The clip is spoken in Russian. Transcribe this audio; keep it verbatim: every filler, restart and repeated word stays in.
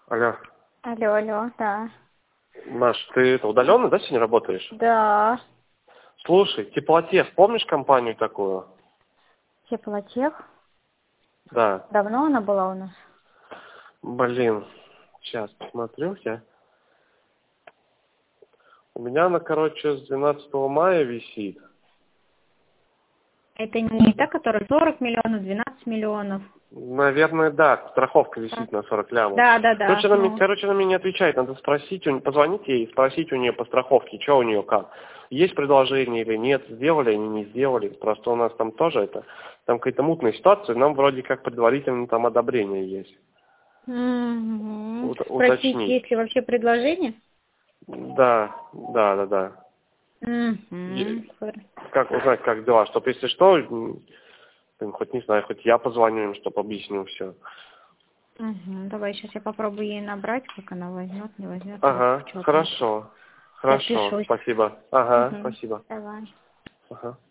Алло. Алло, алло, да. Маш, ты это удаленно, да, сегодня работаешь? Да. Слушай, Теплотех, помнишь компанию такую? Теплотех? Да. Давно она была у нас? Блин, сейчас посмотрю я. У меня она, короче, с двенадцатого мая висит. Это не та, которая сорок миллионов, двенадцать миллионов? Наверное, да, страховка висит на сорок лямов. Да, да, да. Короче, она, мне, Ну. короче, она мне не отвечает, надо спросить, у- позвонить ей и спросить у нее по страховке, что у нее как. Есть предложение или нет, сделали они, не сделали. Просто у нас там тоже это, там какая-то мутная ситуация, нам вроде как предварительно там одобрение есть. Угу. Ут- Спросить, уточнить. есть ли вообще предложение? Да, да, да, да. Угу. Е- Как узнать, как дела, чтобы если что, м, блин, хоть не знаю, хоть я позвоню им, чтобы объяснил все. Угу. Давай сейчас я попробую ей набрать, как она возьмет, не возьмет. Ага, хорошо, хорошо, Запишусь. спасибо. Ага, Угу. спасибо. Давай. Ага.